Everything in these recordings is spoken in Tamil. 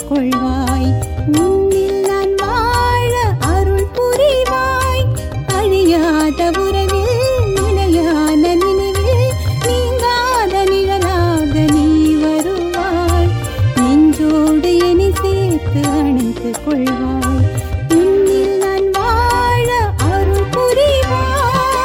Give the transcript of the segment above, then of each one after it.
கொள்வாய். உன்னில் நான் வாழ அருள் புரிவாய். அழியாத உறவில் நிலையான நினைவில் நீங்காத நிழலாக நீ வருவாய். நெஞ்சோடு என்னை சேர்த்து அணைத்துக் கொள்வாய். உன்னில் நான் வாழ அருள் புரிவாய்.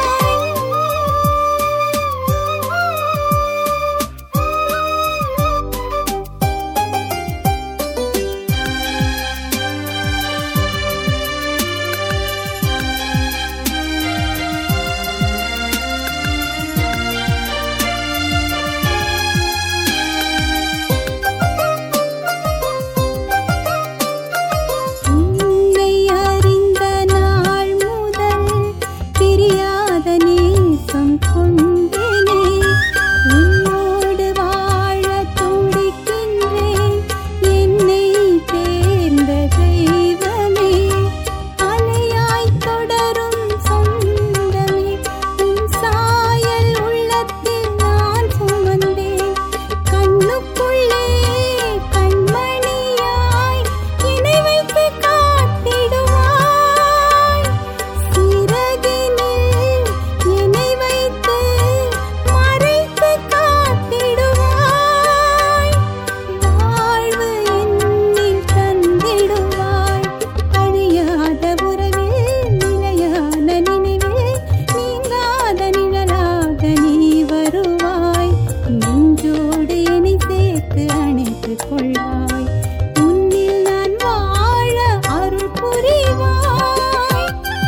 உன்னை அறிந்த நாள் முதல் பிரியாத நேசம் கொண்டேனே. உன்னோடு வாழ துடிக்கின்றேன். என்னை தேர்ந்த தெய்வமே, அலையாய் தொடரும் சொந்தமே, உன் சாயல் உள்ளத்தில் நான் சுமந்தேன். கண்ணுக்குள்ளே கண்மணியாய் என்னை வைத்து காத்திடுவாய். சிறகினில் என்னை வைத்து மறைத்து காத்திடுவாய். வாழ்வு என்னில் தந்திடுவாய். அழியாத உறவில் நிலையான நினைவில் நீங்காத நிழலாக நீ வருவாய். நெஞ்சோடு என்னை சேர்த்து அணைத்துக் கொள்வாய். உன்னில் நான் வாழ அருள் புரிவாய்.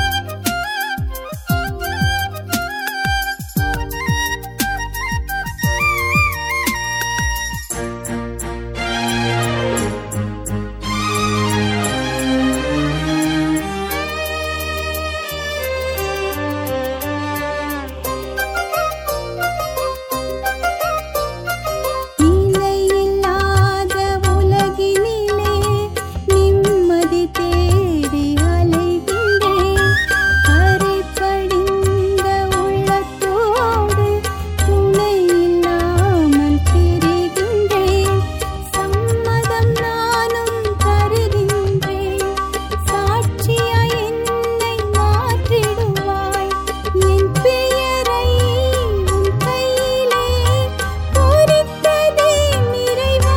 நிலையில்லாத உலகினிலே நிம்மதி தேடி அலைகின்றேன். கரை படிந்த உள்ளத்தோடு துணை இல்லாமல் திரிகின்றேன். சம்மதம் நானும் தருகின்றேன். சாட்சியாய் என்னை மாற்றிடுவாய். என் பெயரை உன் கையிலே பொறித்ததே நிறைவா.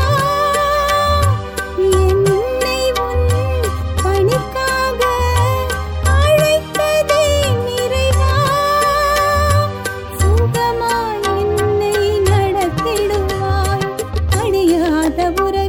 என்னை உன் பணிக்காக அழைத்ததே நிறைவா. சுகமாய் என்னை நடத்திடுவாய். அழியாத உறவில்